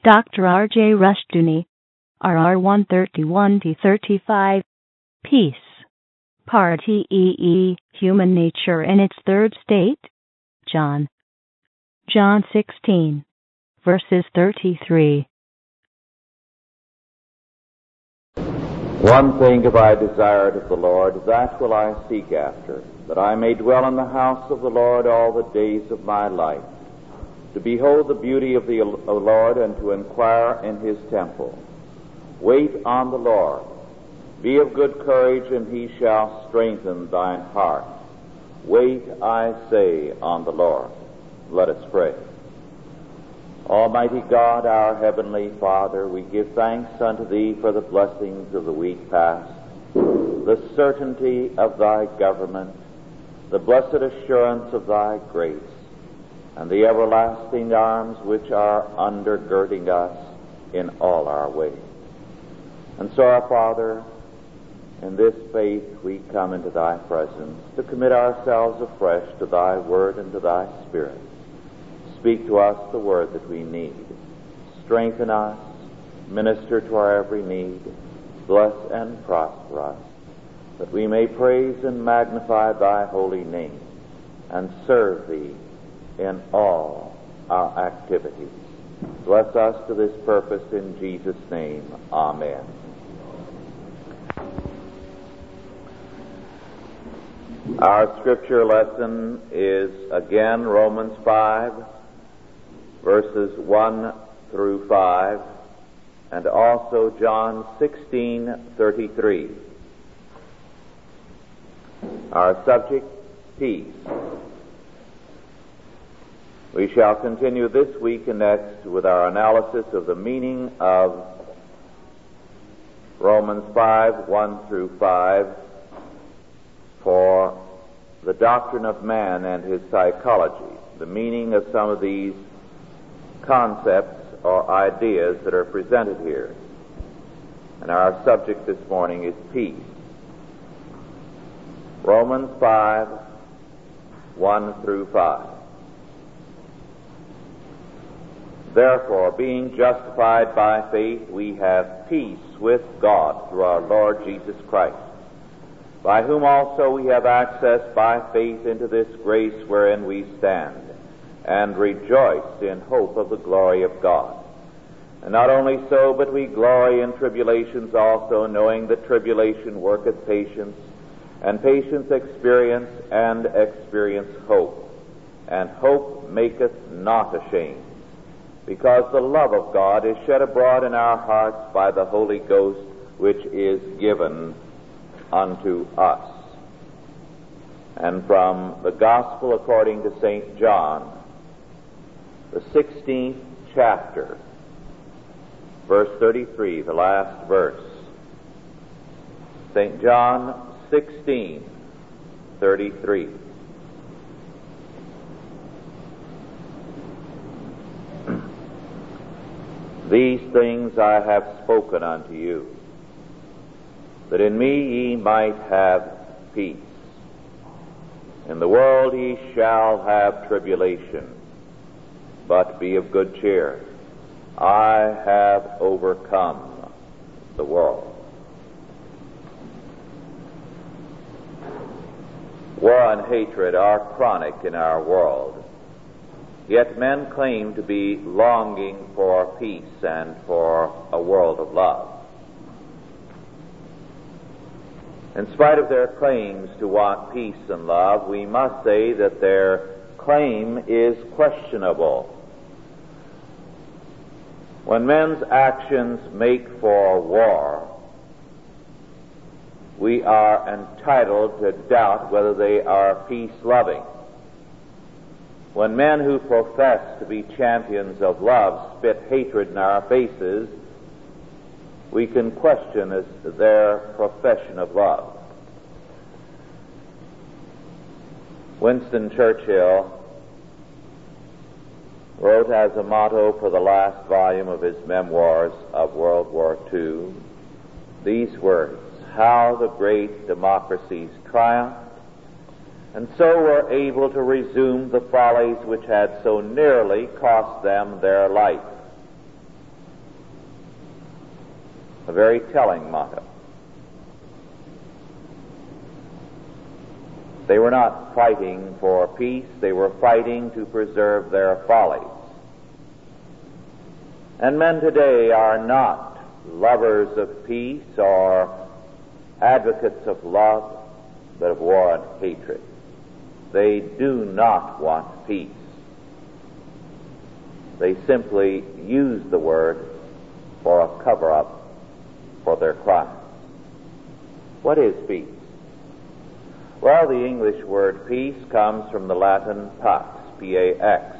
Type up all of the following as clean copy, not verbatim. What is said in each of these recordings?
Dr. R.J. Rushdoony, RR 131-35, Peace, Part EE, Human Nature in its Third State, John 16, verses 33. One thing have I desired of the Lord, that will I seek after, that I may dwell in the house of the Lord all the days of my life, to behold the beauty of the Lord and to inquire in his temple. Wait on the Lord. Be of good courage, and he shall strengthen thine heart. Wait, I say, on the Lord. Let us pray. Almighty God, our heavenly Father, we give thanks unto thee for the blessings of the week past, the certainty of thy government, the blessed assurance of thy grace, and the everlasting arms which are undergirding us in all our ways. And so, our Father, in this faith we come into thy presence to commit ourselves afresh to thy word and to thy Spirit. Speak to us the word that we need. Strengthen us, minister to our every need, bless and prosper us, that we may praise and magnify thy holy name and serve thee in all our activities. Bless us to this purpose in Jesus' name. Amen. Our scripture lesson is again Romans 5, verses 1 through 5, and also John 16:33. Our subject, peace. We shall continue this week and next with our analysis of the meaning of Romans 5, 1 through 5, for the doctrine of man and his psychology, the meaning of some of these concepts or ideas that are presented here. And our subject this morning is peace. Romans 5, 1 through 5. Therefore, being justified by faith, we have peace with God through our Lord Jesus Christ, by whom also we have access by faith into this grace wherein we stand, and rejoice in hope of the glory of God. And not only so, but we glory in tribulations also, knowing that tribulation worketh patience, and patience experience, and experience hope. And hope maketh not ashamed, because the love of God is shed abroad in our hearts by the Holy Ghost, which is given unto us. And from the Gospel according to St. John, the 16th chapter, verse 33, the last verse. St. John 16:33. These things I have spoken unto you, that in me ye might have peace. In the world ye shall have tribulation, but be of good cheer. I have overcome the world. War and hatred are chronic in our world. Yet men claim to be longing for peace and for a world of love. In spite of their claims to want peace and love, we must say that their claim is questionable. When men's actions make for war, we are entitled to doubt whether they are peace-loving. When men who profess to be champions of love spit hatred in our faces, we can question their profession of love. Winston Churchill wrote as a motto for the last volume of his memoirs of World War II these words: "How the great democracies triumphed, and so were able to resume the follies which had so nearly cost them their life. a very telling motto. They were not fighting for peace, they were fighting to preserve their follies. And men today are not lovers of peace or advocates of love, but of war and hatred. They do not want peace. They simply use the word for a cover-up for their crimes. What is peace? Well, the English word peace comes from the Latin pax, P-A-X.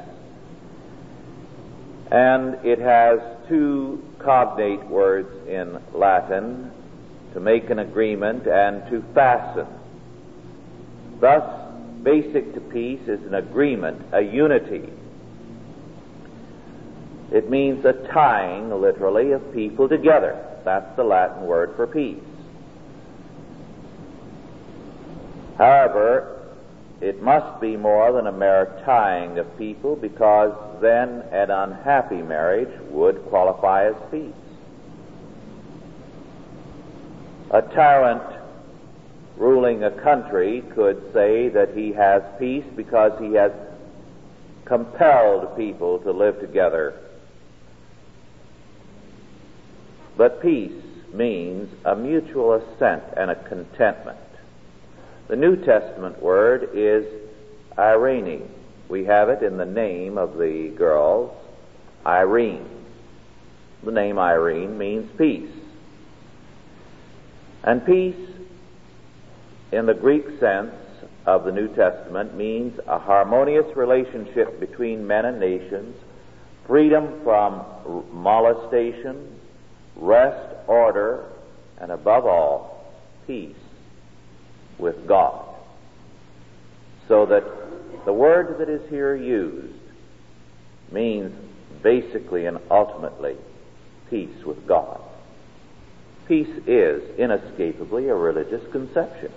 And it has two cognate words in Latin, to make an agreement and to fasten. Thus, basic to peace is an agreement, a unity. It means a tying, literally, of people together. That's the Latin word for peace. However, it must be more than a mere tying of people, because then an unhappy marriage would qualify as peace. A tyrant ruling a country could say that he has peace because he has compelled people to live together. But peace means a mutual assent and a contentment. The New Testament word is Irene. We have it in the name of the girls, Irene. The name Irene means peace. And peace, in the Greek sense of the New Testament, means a harmonious relationship between men and nations, freedom from molestation, rest, order, and above all, peace with God. So that the word that is here used means basically and ultimately peace with God. Peace is inescapably a religious conception.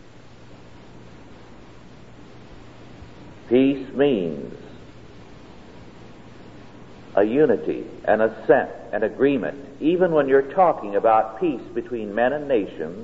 Peace means a unity, an assent, an agreement. Even when you're talking about peace between men and nations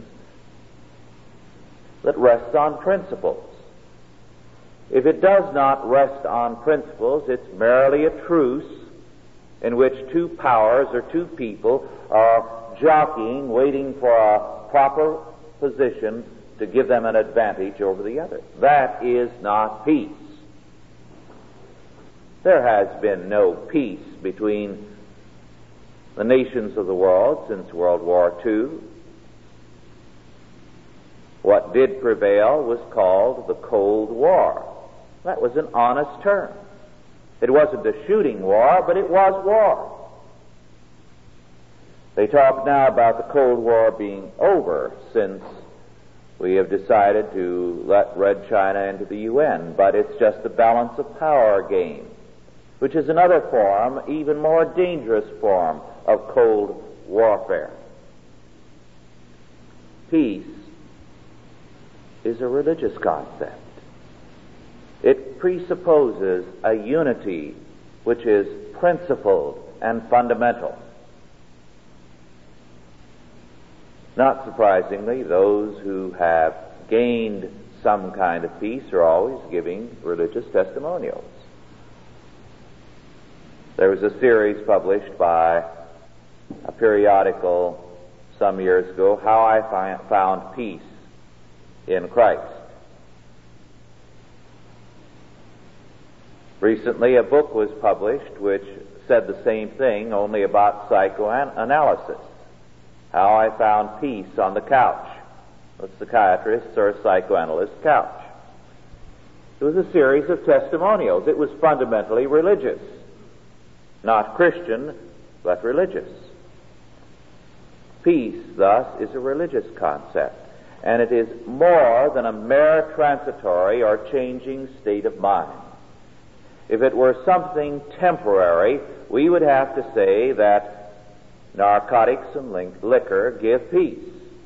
that rests on principles. If it does not rest on principles, it's merely a truce in which two powers or two people are jockeying, waiting for a proper position to give them an advantage over the other. That is not peace. There has been no peace between the nations of the world since World War II. What did prevail was called the Cold War. That was an honest term. It wasn't a shooting war, but it was war. They talk now about the Cold War being over since we have decided to let Red China into the UN, but it's just a balance of power game, which is another form, even more dangerous form of cold warfare. Peace is a religious concept. It presupposes a unity which is principled and fundamental. Not surprisingly, those who have gained some kind of peace are always giving religious testimonials. There was a series published by a periodical some years ago, How I Found Peace in Christ. Recently, a book was published which said the same thing, only about psychoanalysis. How I Found Peace on the Couch. A psychiatrist's or a psychoanalyst's couch. It was a series of testimonials. It was fundamentally religious. Not Christian, but religious. Peace, thus, is a religious concept, and it is more than a mere transitory or changing state of mind. If it were something temporary, we would have to say that narcotics and liquor give peace.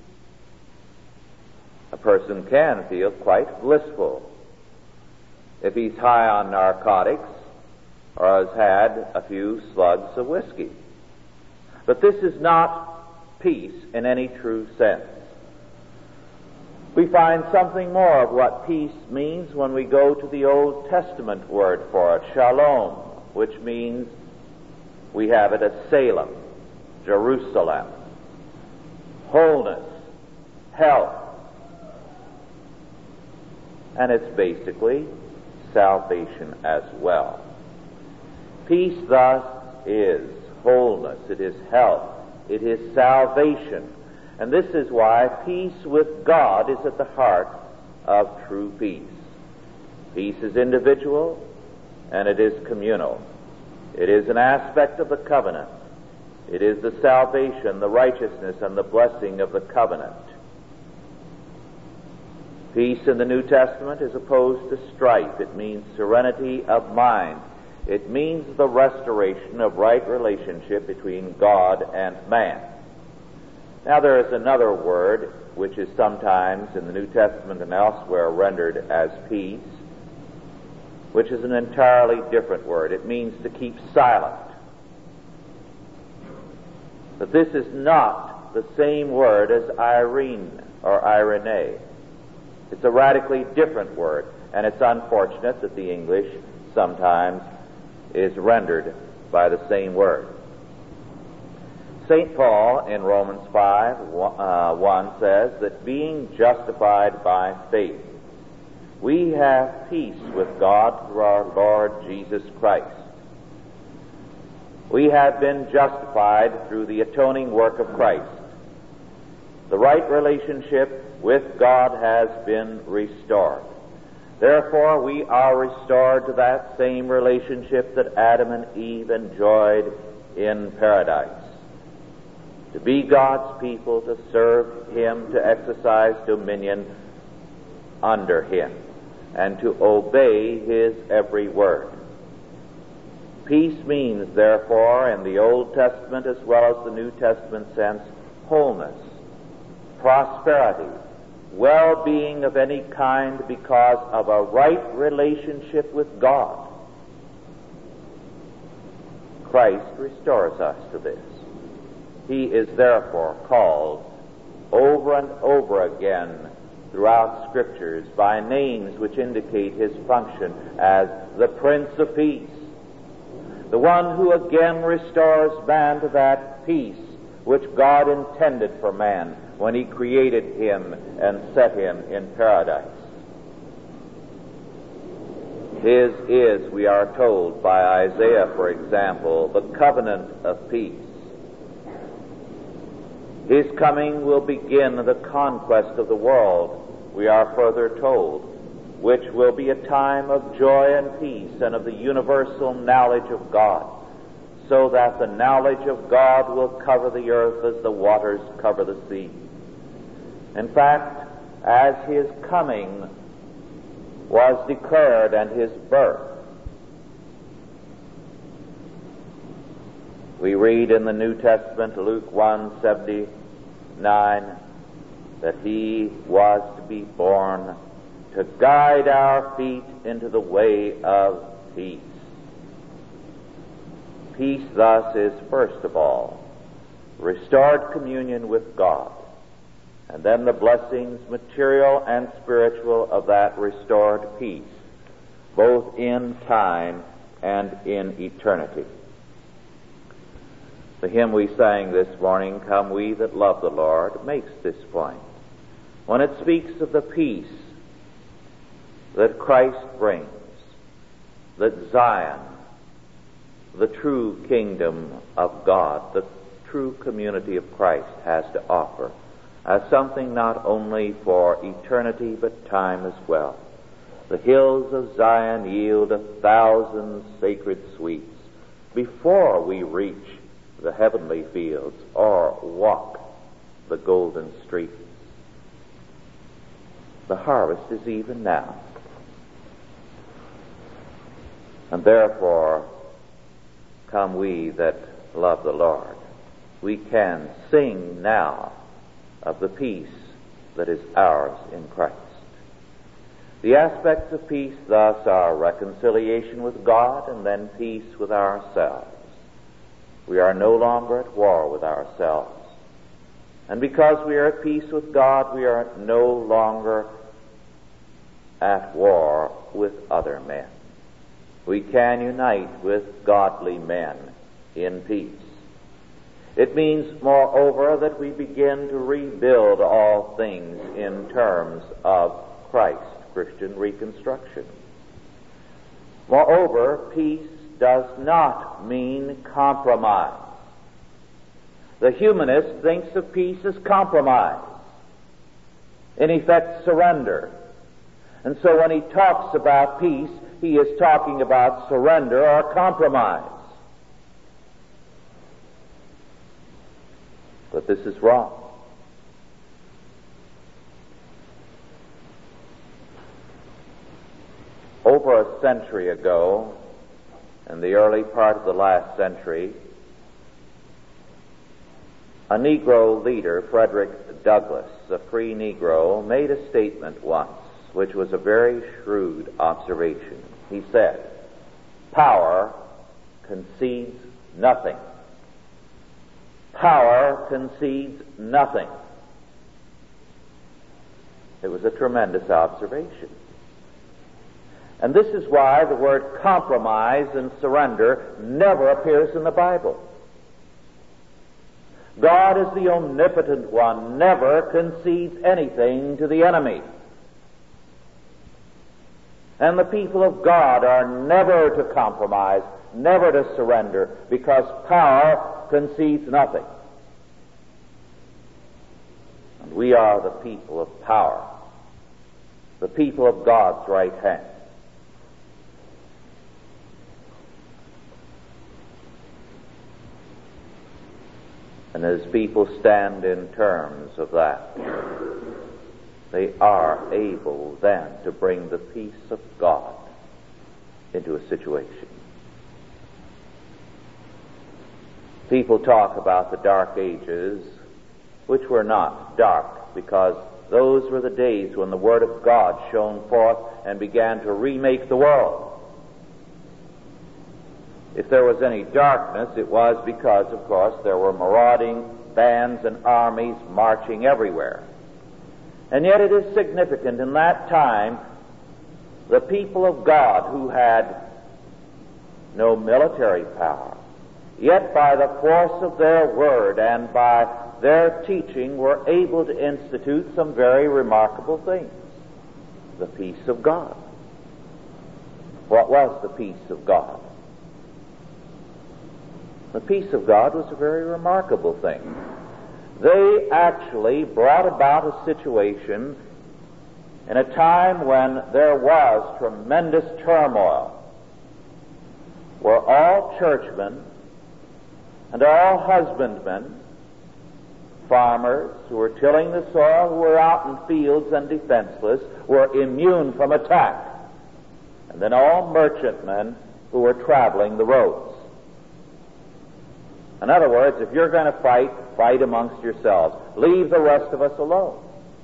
A person can feel quite blissful if he's high on narcotics or has had a few slugs of whiskey. But this is not peace in any true sense. We find something more of what peace means when we go to the Old Testament word for it, shalom, which means we have it at Salem, Jerusalem, wholeness, health, and it's basically salvation as well. Peace thus is wholeness, it is health, it is salvation. And this is why peace with God is at the heart of true peace. Peace is individual and it is communal. It is an aspect of the covenant. It is the salvation, the righteousness, and the blessing of the covenant. Peace in the New Testament is opposed to strife. It means serenity of mind. It means the restoration of right relationship between God and man. Now there is another word which is sometimes in the New Testament and elsewhere rendered as peace, which is an entirely different word. It means to keep silent. But this is not the same word as Irene or Irene. It's a radically different word, and it's unfortunate that the English sometimes is rendered by the same word. St. Paul in Romans 5:1 says that being justified by faith, we have peace with God through our Lord Jesus Christ. We have been justified through the atoning work of Christ. The right relationship with God has been restored. Therefore, we are restored to that same relationship that Adam and Eve enjoyed in paradise. To be God's people, to serve Him, to exercise dominion under Him, and to obey His every word. Peace means, therefore, in the Old Testament as well as the New Testament sense, wholeness, prosperity, well-being of any kind because of a right relationship with God. Christ restores us to this. He is therefore called over and over again throughout Scriptures by names which indicate His function as the Prince of Peace, the one who again restores man to that peace which God intended for man when He created him and set him in paradise. His is, we are told by Isaiah, for example, the covenant of peace. His coming will begin the conquest of the world, we are further told, which will be a time of joy and peace and of the universal knowledge of God, so that the knowledge of God will cover the earth as the waters cover the sea. In fact, as His coming was declared and His birth, we read in the New Testament, Luke 1:79, that He was to be born to guide our feet into the way of peace. Peace thus is, first of all, restored communion with God, and then the blessings, material and spiritual, of that restored peace, both in time and in eternity. The hymn we sang this morning, Come We That Love the Lord, makes this point. When it speaks of the peace that Christ brings, that Zion, the true kingdom of God, the true community of Christ, has to offer, as something not only for eternity but time as well. The hills of Zion yield 1,000 sacred sweets before we reach the heavenly fields or walk the golden streets. The harvest is even now. And therefore, come we that love the Lord. We can sing now of the peace that is ours in Christ. The aspects of peace thus are reconciliation with God and then peace with ourselves. We are no longer at war with ourselves. And because we are at peace with God, we are no longer at war with other men. We can unite with godly men in peace. It means, moreover, that we begin to rebuild all things in terms of Christ, Christian reconstruction. Moreover, peace does not mean compromise. The humanist thinks of peace as compromise, in effect surrender. And so when he talks about peace, he is talking about surrender or compromise. But this is wrong. Over a century ago, in the early part of the last century, a Negro leader, Frederick Douglass, a free Negro, made a statement once, which was a very shrewd observation. He said, "Power concedes nothing. Power concedes nothing." It was a tremendous observation. And this is why the word compromise and surrender never appears in the Bible. God is the omnipotent one, never concedes anything to the enemy. And the people of God are never to compromise, never to surrender, because power concedes nothing. And we are the people of power, the people of God's right hand. And as people stand in terms of that, they are able then to bring the peace of God into a situation. People talk about the dark ages, which were not dark, because those were the days when the Word of God shone forth and began to remake the world. If there was any darkness, it was because, of course, there were marauding bands and armies marching everywhere. And yet it is significant, in that time, the people of God who had no military power, yet by the force of their word and by their teaching were able to institute some very remarkable things. The peace of God. What was the peace of God? The peace of God was a very remarkable thing. They actually brought about a situation in a time when there was tremendous turmoil, where all churchmen and all husbandmen, farmers who were tilling the soil, who were out in fields and defenseless, were immune from attack. And then all merchantmen who were traveling the roads. In other words, if you're going to fight, fight amongst yourselves. Leave the rest of us alone.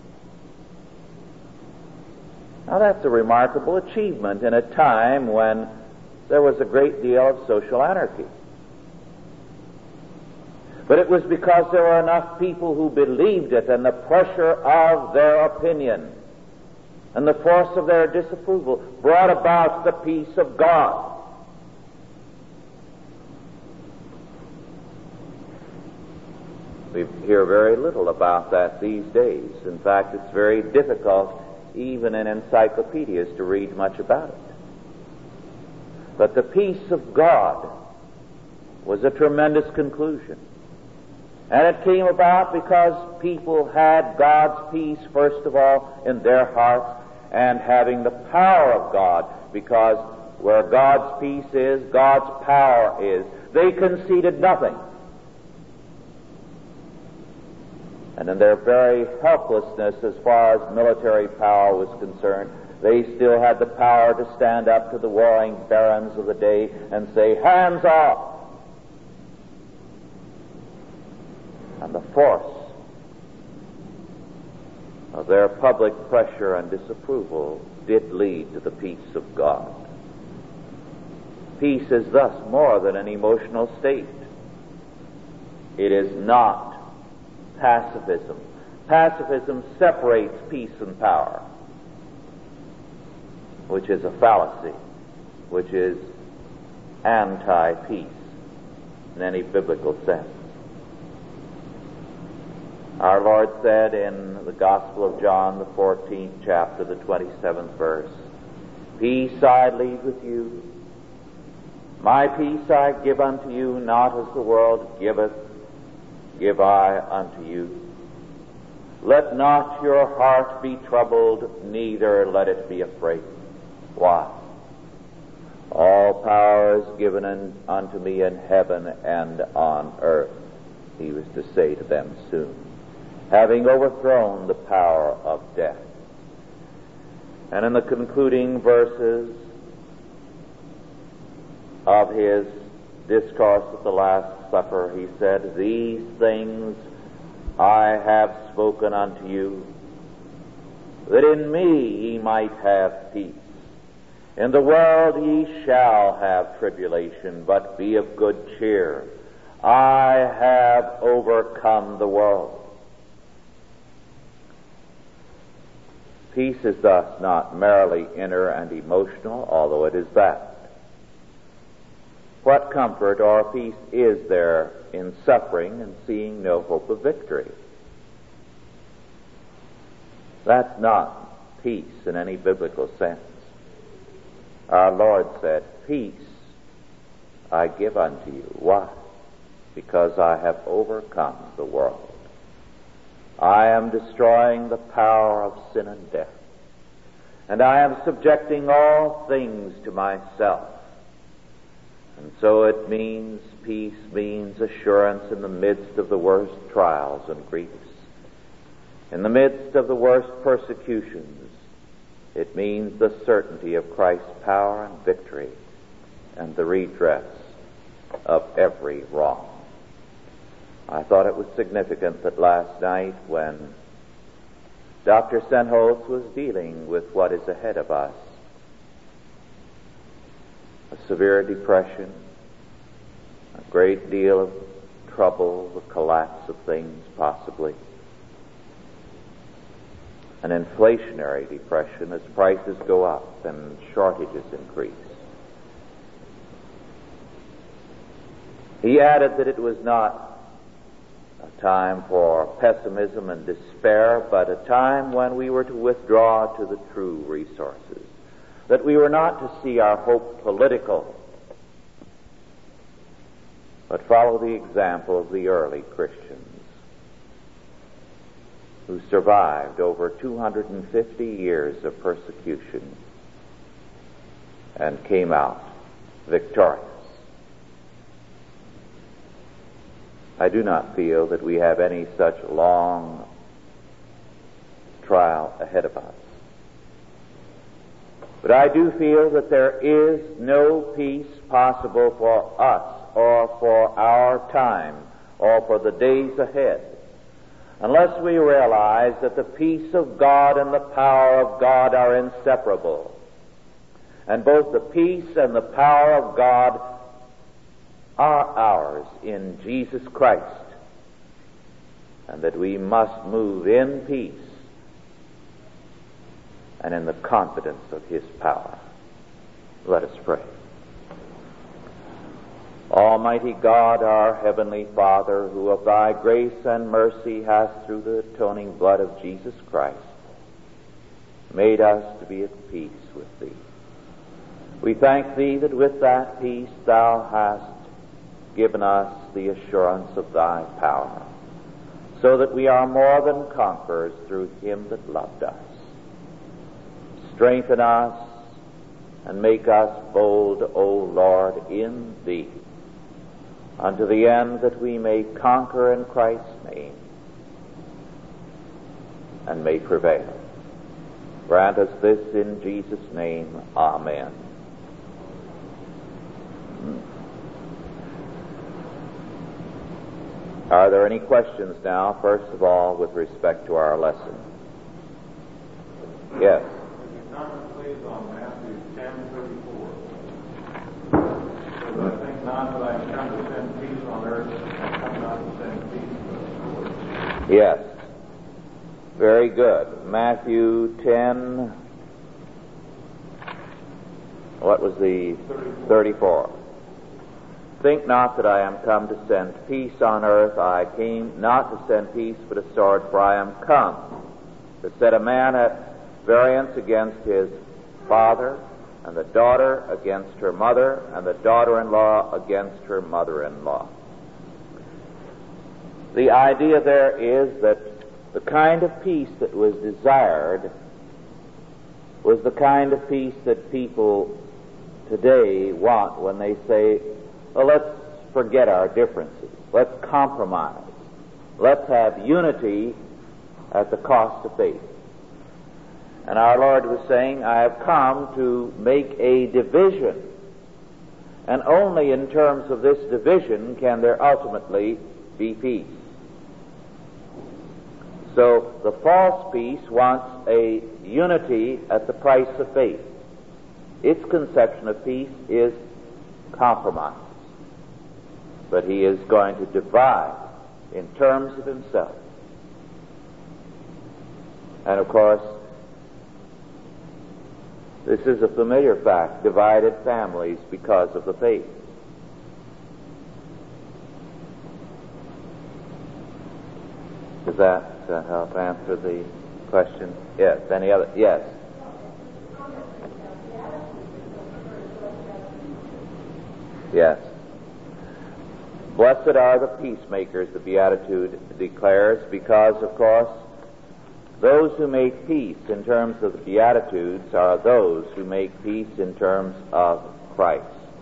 Now that's a remarkable achievement in a time when there was a great deal of social anarchy. But it was because there were enough people who believed it, and the pressure of their opinion and the force of their disapproval brought about the peace of God. We hear very little about that these days. In fact, it's very difficult, even in encyclopedias, to read much about it. But the peace of God was a tremendous conclusion. And it came about because people had God's peace, first of all, in their hearts, and having the power of God, because where God's peace is, God's power is. They conceded nothing. And in their very helplessness as far as military power was concerned, they still had the power to stand up to the warring barons of the day and say, "Hands off!" And the force of their public pressure and disapproval did lead to the peace of God. Peace is thus more than an emotional state. It is not pacifism. Pacifism separates peace and power, which is a fallacy, which is anti-peace in any biblical sense. Our Lord said in the Gospel of John, the 14th chapter, the 27th verse, "Peace I leave with you, my peace I give unto you, not as the world giveth, give I unto you. Let not your heart be troubled, neither let it be afraid." Why? "All power is given unto me in heaven and on earth," he was to say to them soon, having overthrown the power of death. And in the concluding verses of his discourse at the Last Supper, he said, "These things I have spoken unto you, that in me ye might have peace. In the world ye shall have tribulation, but be of good cheer. I have overcome the world." Peace is thus not merely inner and emotional, although it is that. What comfort or peace is there in suffering and seeing no hope of victory? That's not peace in any biblical sense. Our Lord said, "Peace I give unto you." Why? Because I have overcome the world. I am destroying the power of sin and death, and I am subjecting all things to myself. And so it means, peace means assurance in the midst of the worst trials and griefs. In the midst of the worst persecutions, it means the certainty of Christ's power and victory and the redress of every wrong. I thought it was significant that last night, when Dr. Senholz was dealing with what is ahead of us, a severe depression, a great deal of trouble, the collapse of things possibly, an inflationary depression as prices go up and shortages increase. He added that it was not a time for pessimism and despair, but a time when we were to withdraw to the true resources, that we were not to see our hope political, but follow the example of the early Christians who survived over 250 years of persecution and came out victorious. I do not feel that we have any such long trial ahead of us. But I do feel that there is no peace possible for us or for our time or for the days ahead unless we realize that the peace of God and the power of God are inseparable. And both the peace and the power of God are ours in Jesus Christ, and that we must move in peace and in the confidence of His power. Let us pray. Almighty God, our Heavenly Father, who of Thy grace and mercy hast through the atoning blood of Jesus Christ made us to be at peace with Thee, we thank Thee that with that peace Thou hast given us the assurance of Thy power, so that we are more than conquerors through Him that loved us. Strengthen us and make us bold, O Lord, in Thee, unto the end that we may conquer in Christ's name and may prevail. Grant us this in Jesus' name. Amen. Are there any questions now, first of all, with respect to our lesson? Yes. Could you comment, please, on Matthew 10:34? Because I think not that I come to send peace on earth, I come not to send peace but sword. Yes. Very good. Matthew 10, what was the 34? Think not that I am come to send peace on earth. I came not to send peace, but a sword, for I am come to set a man at variance against his father, and the daughter against her mother, and the daughter-in-law against her mother-in-law. The idea there is that the kind of peace that was desired was the kind of peace that people today want when they say, well, let's forget our differences. Let's compromise. Let's have unity at the cost of faith. And our Lord was saying, I have come to make a division. And only in terms of this division can there ultimately be peace. So the false peace wants a unity at the price of faith. Its conception of peace is compromise. But he is going to divide in terms of himself. And of course, this is a familiar fact, divided families because of the faith. Does that help answer the question? Yes. Any other? Yes. Yes. Blessed are the peacemakers, the Beatitude declares, because, of course, those who make peace in terms of the Beatitudes are those who make peace in terms of Christ.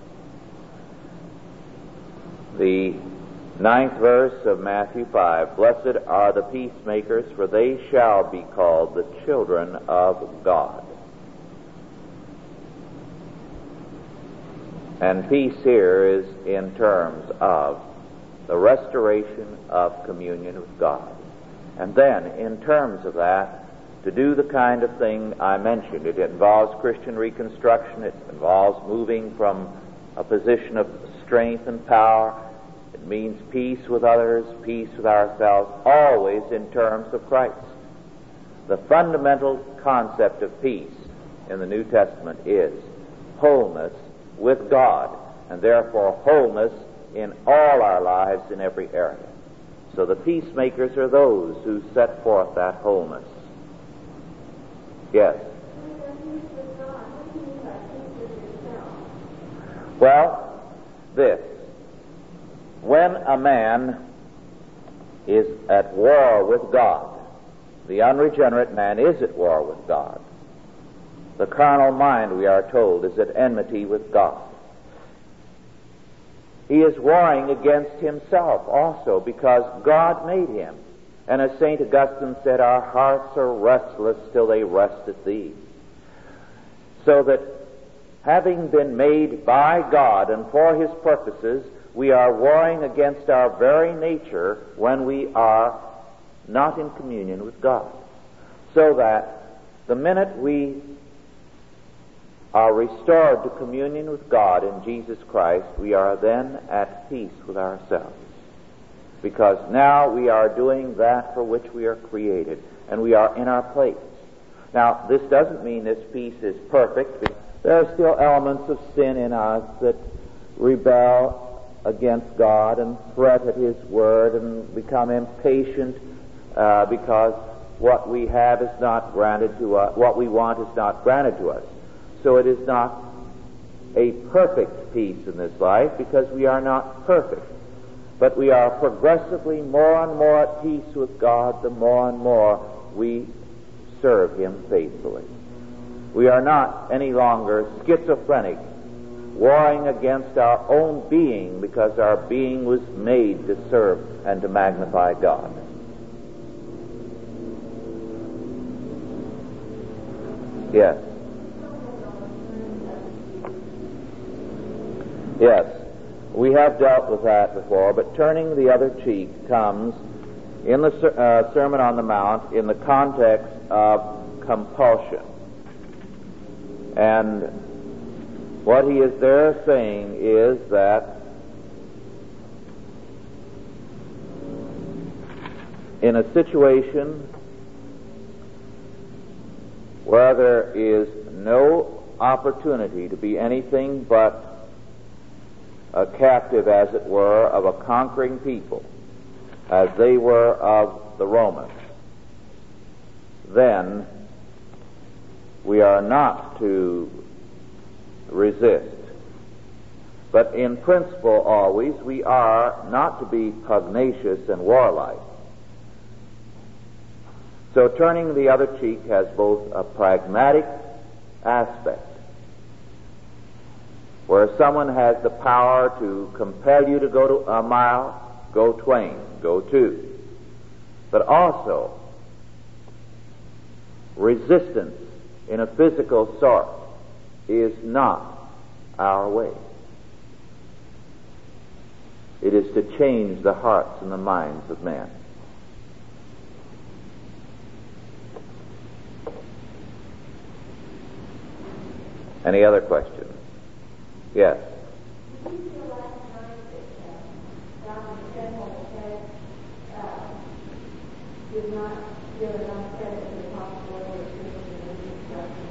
The 9th verse of Matthew 5, Blessed are the peacemakers, for they shall be called the children of God. And peace here is in terms of the restoration of communion with God. And then, in terms of that, to do the kind of thing I mentioned. It involves Christian reconstruction. It involves moving from a position of strength and power. It means peace with others, peace with ourselves, always in terms of Christ. The fundamental concept of peace in the New Testament is wholeness with God, and therefore wholeness in all our lives in every area. So the peacemakers are those who set forth that wholeness. Yes? Well, this. When a man is at war with God, the unregenerate man is at war with God. The carnal mind, we are told, is at enmity with God. He is warring against himself also because God made him. And as St. Augustine said, our hearts are restless till they rest at thee. So that having been made by God and for his purposes, we are warring against our very nature when we are not in communion with God. So that the minute we are restored to communion with God in Jesus Christ, we are then at peace with ourselves. Because now we are doing that for which we are created, and we are in our place. Now, this doesn't mean this peace is perfect. There are still elements of sin in us that rebel against God and fret at his word and become impatient because what we have is not granted to us, what we want is not granted to us. So it is not a perfect peace in this life because we are not perfect. But we are progressively more and more at peace with God the more and more we serve him faithfully. We are not any longer schizophrenic, warring against our own being because our being was made to serve and to magnify God. Yes. Yes, we have dealt with that before, but turning the other cheek comes in the Sermon on the Mount in the context of compulsion. And what he is there saying is that in a situation where there is no opportunity to be anything but a captive, as it were, of a conquering people, as they were of the Romans, then we are not to resist. But in principle, always, we are not to be pugnacious and warlike. So turning the other cheek has both a pragmatic aspect, where someone has the power to compel you to go to a mile, go twain, go two, but also resistance in a physical sort is not our way. It is to change the hearts and the minds of men. Any other questions? Yes. Did not give enough credit to the possibility of reconstruction.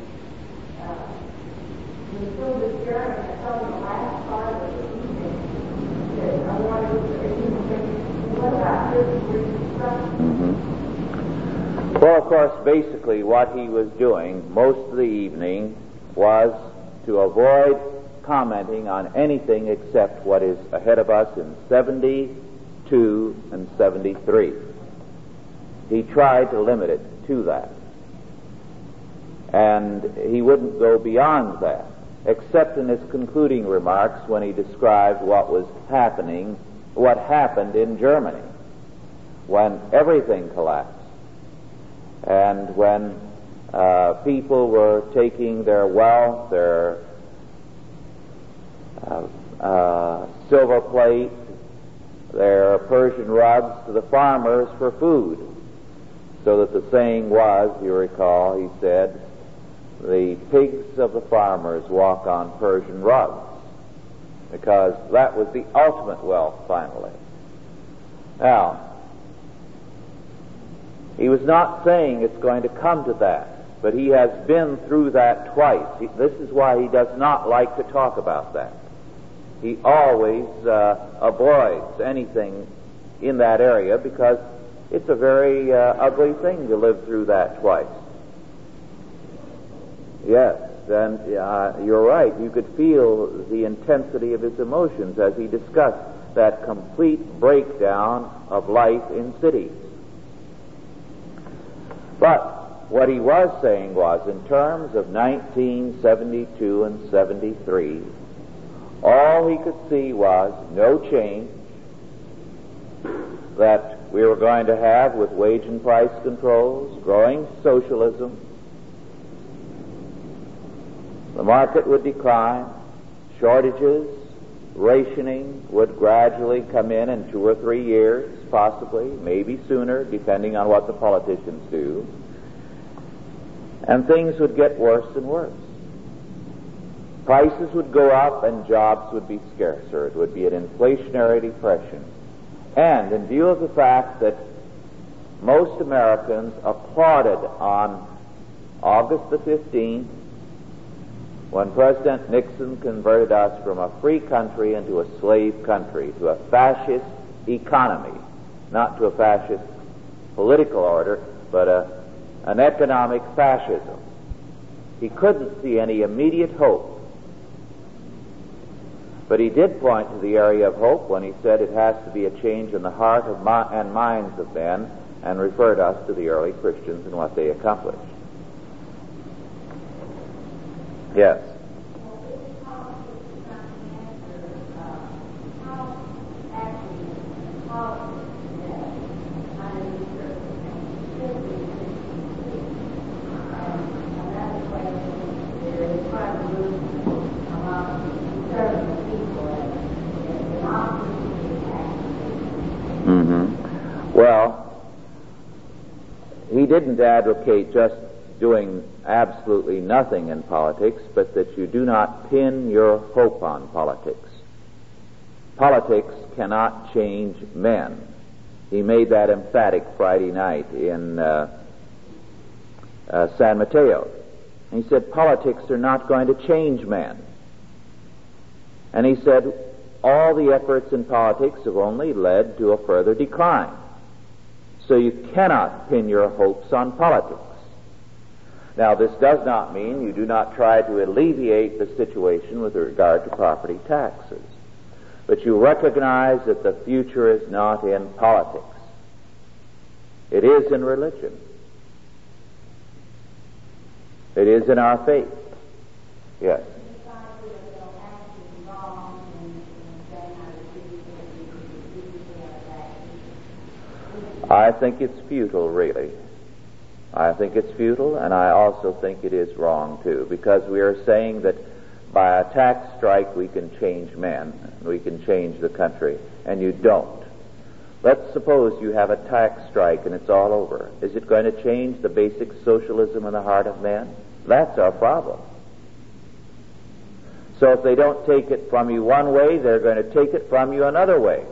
We still this year, and I told you the last part of the evening that I wanted to what about reconstruction? Well, of course, basically what he was doing most of the evening was to avoid commenting on anything except what is ahead of us in 72 and 73. He tried to limit it to that. And he wouldn't go beyond that, except in his concluding remarks when he described what was happening, what happened in Germany, when everything collapsed, and when people were taking their wealth, their silver plate, their Persian rugs to the farmers for food. So that the saying was, you recall, he said, the pigs of the farmers walk on Persian rugs, because that was the ultimate wealth finally. Now, he was not saying it's going to come to that, but he has been through that twice. This is why he does not like to talk about that. He always avoids anything in that area, because it's a very ugly thing to live through that twice. Yes, and you're right. You could feel the intensity of his emotions as he discussed that complete breakdown of life in cities. But what he was saying was, in terms of 1972 and 73, all he could see was no change, that we were going to have with wage and price controls, growing socialism. The market would decline, shortages, rationing would gradually come in 2 or 3 years, possibly, maybe sooner, depending on what the politicians do. And things would get worse and worse. Prices would go up and jobs would be scarcer. It would be an inflationary depression. And in view of the fact that most Americans applauded on August the 15th, when President Nixon converted us from a free country into a slave country, to a fascist economy, not to a fascist political order, but an economic fascism. He couldn't see any immediate hope. But he did point to the area of hope when he said it has to be a change in the heart and minds of men, and referred us to the early Christians and what they accomplished. Yes. Well, he didn't advocate just doing absolutely nothing in politics, but that you do not pin your hope on politics. Politics cannot change men. He made that emphatic Friday night in San Mateo. He said, politics are not going to change men. And he said, all the efforts in politics have only led to a further decline. So you cannot pin your hopes on politics. Now, this does not mean you do not try to alleviate the situation with regard to property taxes. But you recognize that the future is not in politics. It is in religion. It is in our faith. Yes. I think it's futile, really. I think it's futile, and I also think it is wrong, too, because we are saying that by a tax strike we can change men, we can change the country, and you don't. Let's suppose you have a tax strike and it's all over. Is it going to change the basic socialism in the heart of men? That's our problem. So if they don't take it from you one way, they're going to take it from you another way.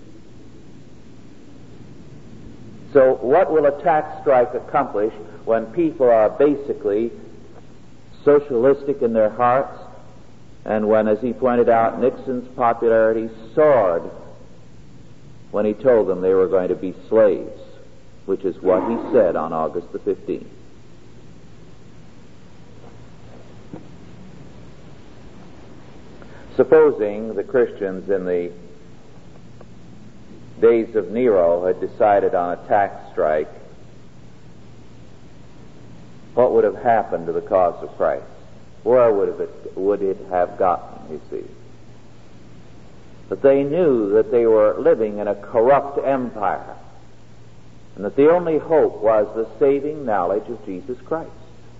So what will a tax strike accomplish when people are basically socialistic in their hearts, and when, as he pointed out, Nixon's popularity soared when he told them they were going to be slaves, which is what he said on August the 15th. Supposing the Christians in the days of Nero had decided on a tax strike, what would have happened to the cause of Christ? Where would it have gotten, you see? But they knew that they were living in a corrupt empire, and that the only hope was the saving knowledge of Jesus Christ.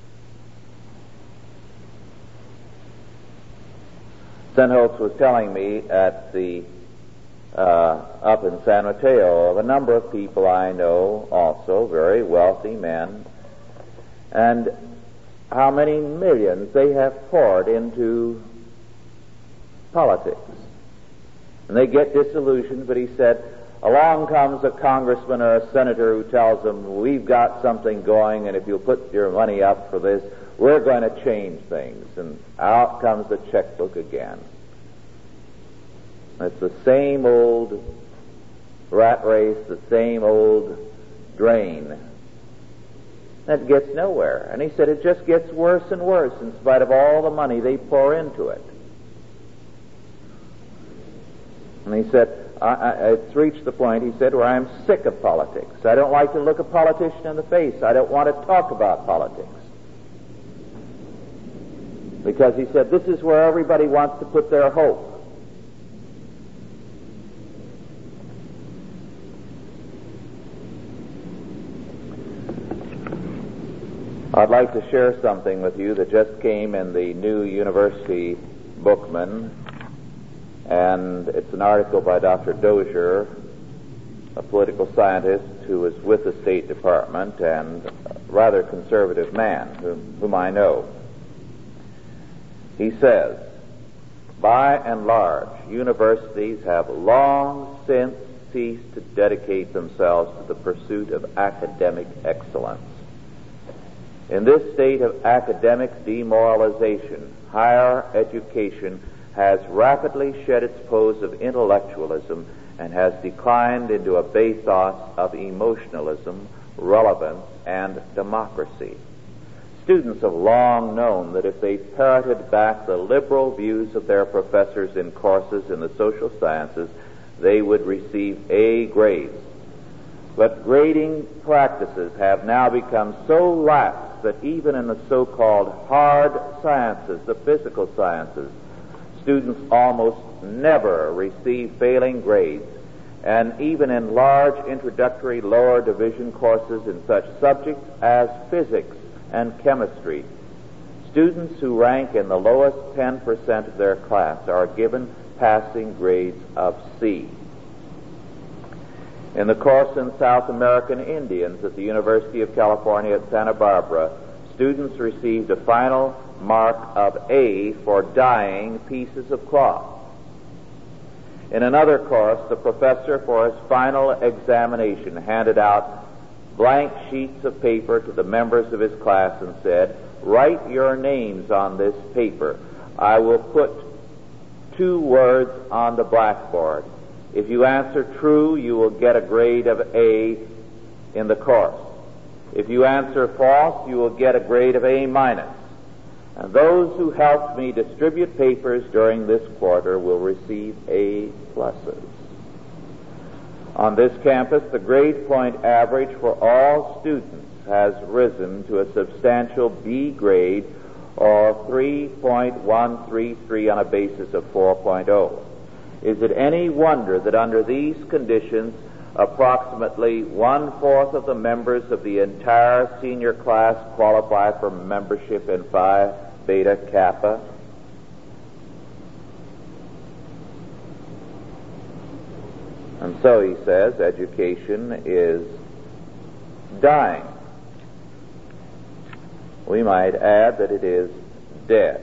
Stenholtz was telling me at the up in San Mateo of a number of people I know, also very wealthy men, and how many millions they have poured into politics. And they get disillusioned, but he said, along comes a congressman or a senator who tells them, we've got something going, and if you'll put your money up for this, we're going to change things. And out comes the checkbook again. It's the same old rat race, the same old drain. That gets nowhere. And he said it just gets worse and worse in spite of all the money they pour into it. And he said, it's reached the point, he said, where I'm sick of politics. I don't like to look a politician in the face. I don't want to talk about politics. Because he said, this is where everybody wants to put their hope. I'd like to share something with you that just came in the New University Bookman, and it's an article by Dr. Dozier, a political scientist who was with the State Department and a rather conservative man whom I know. He says, by and large, universities have long since ceased to dedicate themselves to the pursuit of academic excellence. In this state of academic demoralization, higher education has rapidly shed its pose of intellectualism and has declined into a bathos of emotionalism, relevance, and democracy. Students have long known that if they parroted back the liberal views of their professors in courses in the social sciences, they would receive A grades. But grading practices have now become so lax that even in the so-called hard sciences, the physical sciences, students almost never receive failing grades. And even in large introductory lower division courses in such subjects as physics and chemistry, students who rank in the lowest 10% of their class are given passing grades of C. In the course in South American Indians at the University of California at Santa Barbara, students received a final mark of A for dyeing pieces of cloth. In another course, the professor, for his final examination, handed out blank sheets of paper to the members of his class and said, "Write your names on this paper. I will put 2 words on the blackboard. If you answer true, you will get a grade of A in the course. If you answer false, you will get a grade of A minus. And those who helped me distribute papers during this quarter will receive A pluses." On this campus, the grade point average for all students has risen to a substantial B grade, or 3.133 on a basis of 4.0. Is it any wonder that under these conditions, approximately 1/4 of the members of the entire senior class qualify for membership in Phi Beta Kappa? And so he says education is dying. We might add that it is dead.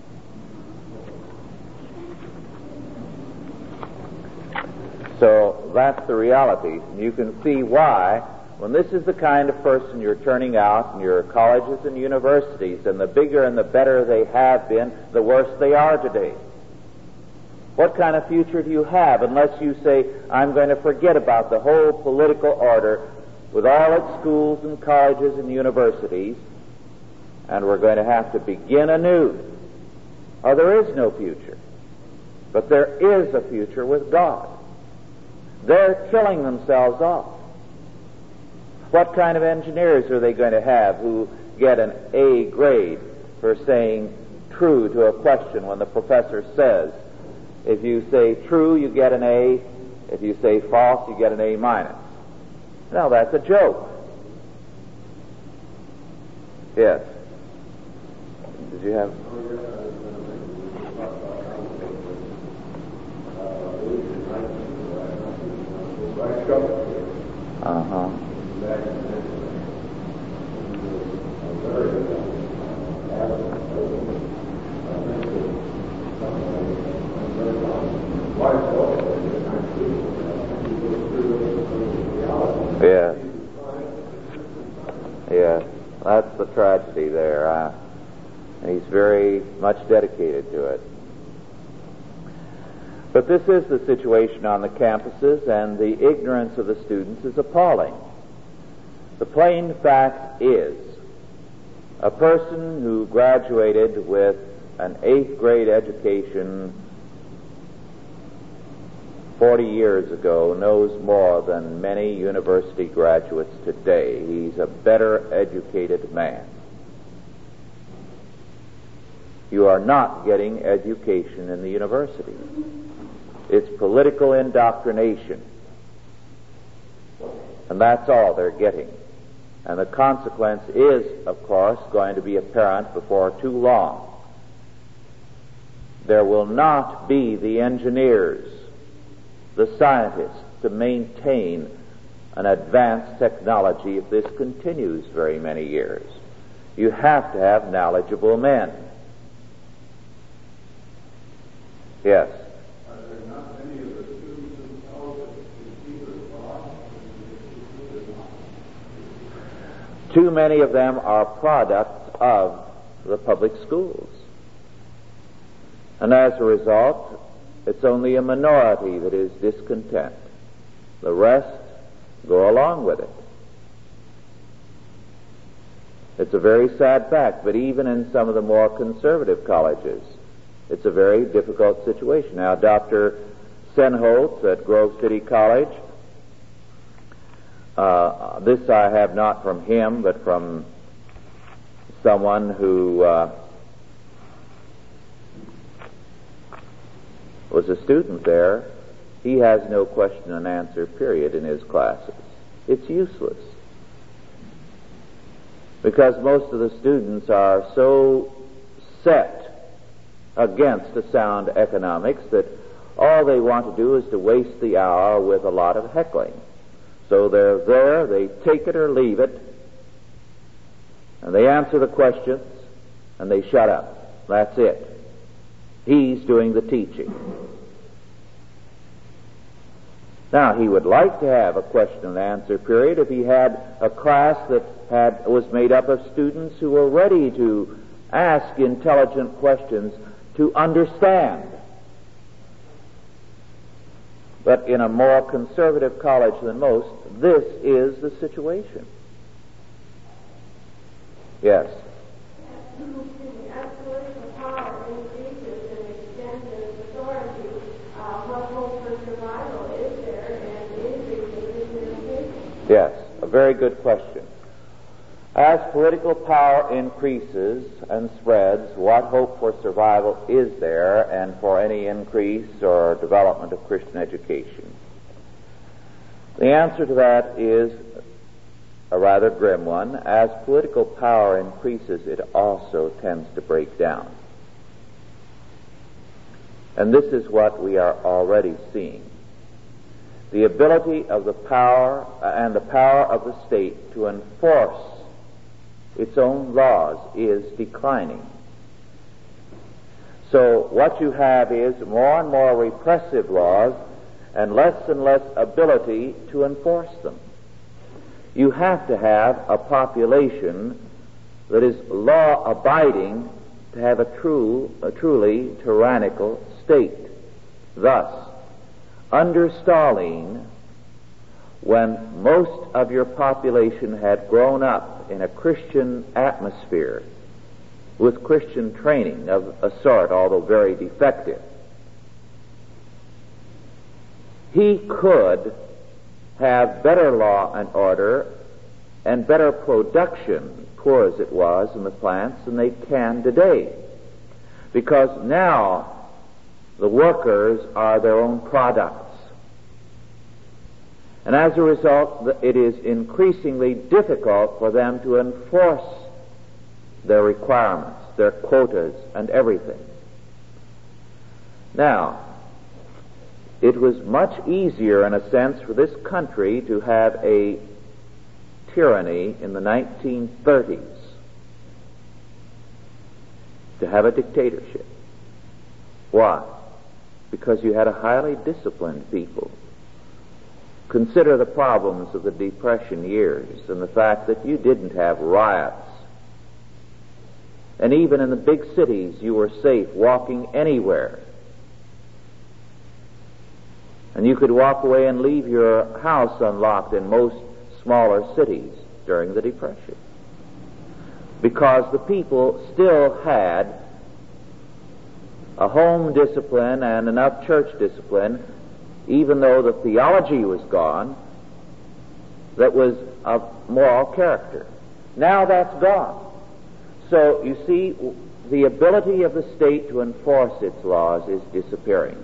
So that's the reality. You can see why, when this is the kind of person you're turning out in your colleges and universities, and the bigger and the better they have been, the worse they are today. What kind of future do you have unless you say, "I'm going to forget about the whole political order with all its schools and colleges and universities, and we're going to have to begin anew"? Or there is no future. But there is a future with God. They're killing themselves off. What kind of engineers are they going to have who get an A grade for saying true to a question when the professor says, if you say true, you get an A. If you say false, you get an A minus. Now, that's a joke. Yes. Did you have... Uh-huh. Yes. Yes. That's the tragedy there. He's very much dedicated to it. But this is the situation on the campuses, and the ignorance of the students is appalling. The plain fact is, a person who graduated with an 8th grade education 40 years ago knows more than many university graduates today. He's a better educated man. You are not getting education in the university. It's political indoctrination. And that's all they're getting. And the consequence is, of course, going to be apparent before too long. There will not be the engineers, the scientists, to maintain an advanced technology if this continues very many years. You have to have knowledgeable men. Yes. Too many of them are products of the public schools. And as a result, it's only a minority that is discontent. The rest go along with it. It's a very sad fact, but even in some of the more conservative colleges, it's a very difficult situation. Now, Dr. Senholtz at Grove City College, this I have not from him, but from someone who was a student there. He has no question and answer period in his classes. It's useless, because most of the students are so set against a sound economics that all they want to do is to waste the hour with a lot of heckling. So they're there, they take it or leave it, and they answer the questions, and they shut up. That's it. He's doing the teaching. Now, he would like to have a question and answer period if he had a class that was made up of students who were ready to ask intelligent questions to understand. But in a more conservative college than most, this is the situation. Yes? As political power increases in extent and authority, what hope for survival is there and increasing in communication? Yes, a very good question. As political power increases and spreads, what hope for survival is there and for any increase or development of Christian education? The answer to that is a rather grim one. As political power increases, it also tends to break down. And this is what we are already seeing. The ability of the power and the power of the state to enforce its own laws is declining. So what you have is more and more repressive laws and less ability to enforce them. You have to have a population that is law-abiding to have a truly tyrannical state. Thus, under Stalin, when most of your population had grown up in a Christian atmosphere with Christian training of a sort, although very defective, he could have better law and order and better production, poor as it was in the plants, than they can today. Because now the workers are their own products. And as a result, it is increasingly difficult for them to enforce their requirements, their quotas, and everything. Now, it was much easier, in a sense, for this country to have a tyranny in the 1930s, to have a dictatorship. Why? Because you had a highly disciplined people. Consider the problems of the Depression years and the fact that you didn't have riots. And even in the big cities, you were safe walking anywhere. And you could walk away and leave your house unlocked in most smaller cities during the Depression. Because the people still had a home discipline and enough church discipline, even though the theology was gone, that was of moral character. Now that's gone. So, you see, the ability of the state to enforce its laws is disappearing.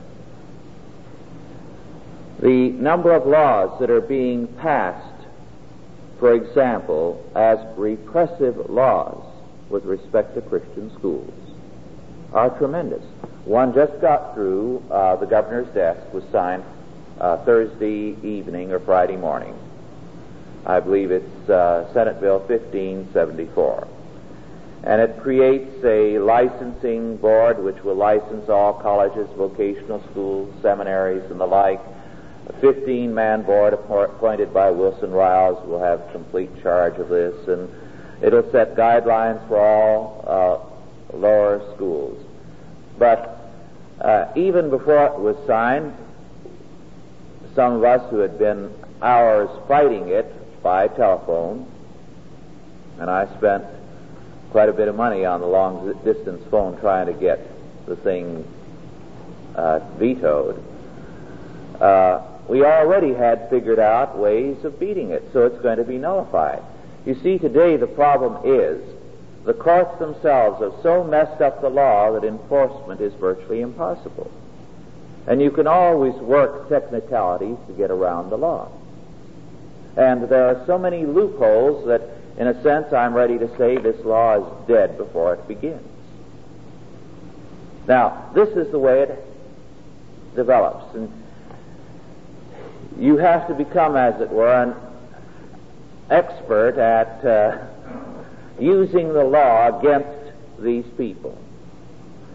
The number of laws that are being passed, for example, as repressive laws with respect to Christian schools, are tremendous. One just got through the governor's desk, was signed Thursday evening or Friday morning. I believe it's Senate Bill 1574. And it creates a licensing board which will license all colleges, vocational schools, seminaries, and the like. A 15-man board appointed by Wilson Riles will have complete charge of this, and it'll set guidelines for all lower schools. But even before it was signed, some of us who had been hours fighting it by telephone, and I spent quite a bit of money on the long-distance phone trying to get the thing vetoed, we already had figured out ways of beating it, so it's going to be nullified. You see, today the problem is the courts themselves have so messed up the law that enforcement is virtually impossible. And you can always work technicalities to get around the law. And there are so many loopholes that, in a sense, I'm ready to say this law is dead before it begins. Now, this is the way it develops. And you have to become, as it were, an expert at using the law against these people.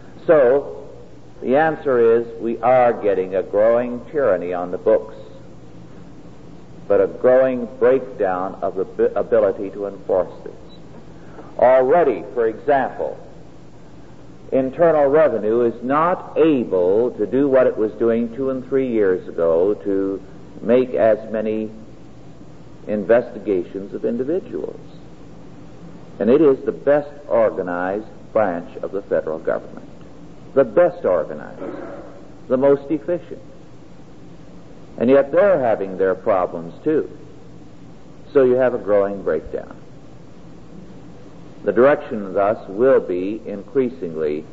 So, the answer is we are getting a growing tyranny on the books. but a growing breakdown of the ability to enforce this. Already, for example, Internal Revenue is not able to do what it was doing 2 and 3 years ago, to make as many investigations of individuals. And it is the best organized branch of the federal government. The best organized, the most efficient. And yet they're having their problems too. So you have a growing breakdown. The direction thus will be increasingly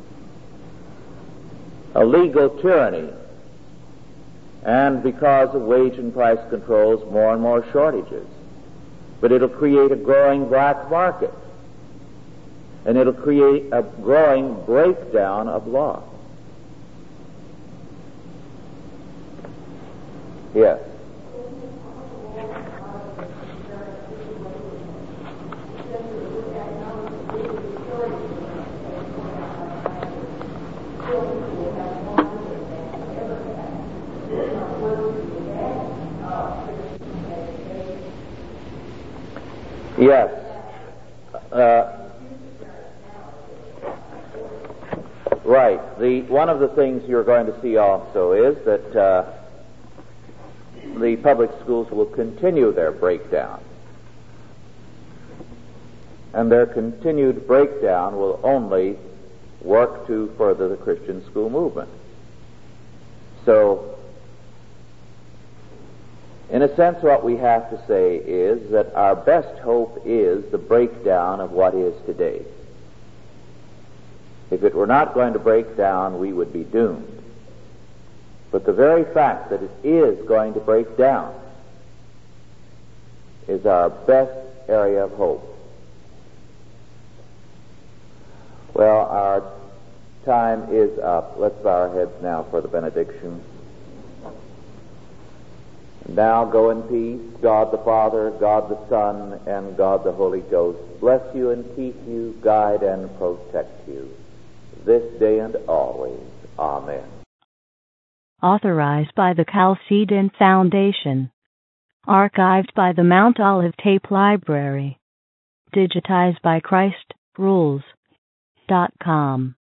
a legal tyranny, and because of wage and price controls, more and more shortages. But it'll create a growing black market, and it'll create a growing breakdown of law. Yes. Yes. Right. One of the things you're going to see also is that the public schools will continue their breakdown. And their continued breakdown will only work to further the Christian school movement. So, in a sense, what we have to say is that our best hope is the breakdown of what is today. If it were not going to break down, we would be doomed. But the very fact that it is going to break down is our best area of hope. Well, our time is up. Let's bow our heads now for the benediction. Now go in peace. God the Father, God the Son, and God the Holy Ghost bless you and keep you, guide and protect you, this day and always. Amen. Authorized by the Chalcedon Foundation. Archived by the Mount Olive Tape Library. Digitized by ChristRules.com.